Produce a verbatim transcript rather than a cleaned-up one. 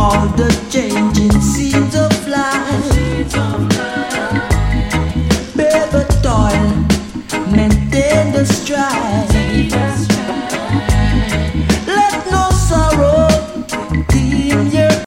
all the changing seeds of life. Bear the toil, maintain the strife.